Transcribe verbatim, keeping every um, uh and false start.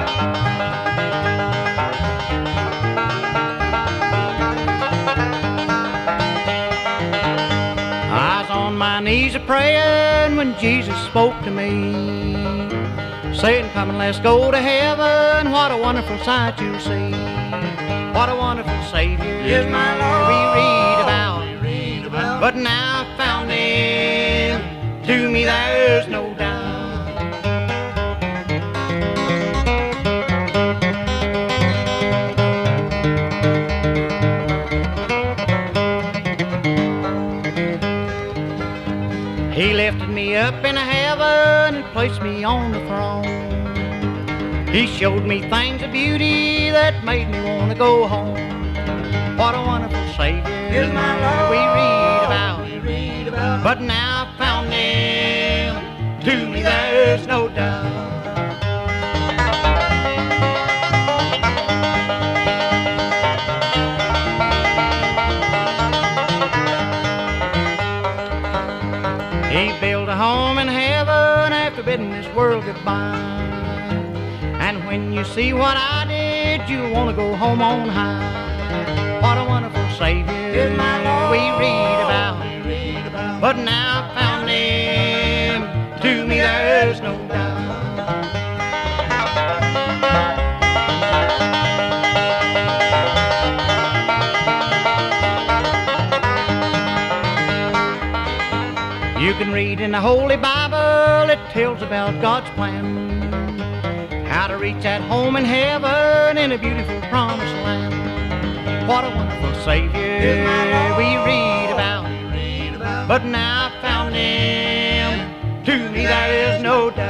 I was on my knees a praying when Jesus spoke to me, saying, come and let's go to heaven. What a wonderful sight you'll see. What a wonderful Savior is my Lord we read about. But now I've found Him, to me there's no doubt. He lifted me up in heaven and placed me on the throne. He showed me things of beauty that made me want to go home. What a wonderful Savior is my Lord we read about. But now I've found Him, to me there's no doubt. He built a home in heaven after bidding this world goodbye. And when you see what I did, you'll want to go home on high. What a wonderful Savior is my Lord we read about. But now I've found Him, to me there's no doubt. You can read in the Holy Bible, it tells about God's plan, how to reach that home in heaven in a beautiful promised land. What a wonderful Savior we read about. But now I've found Him, to me there is no doubt.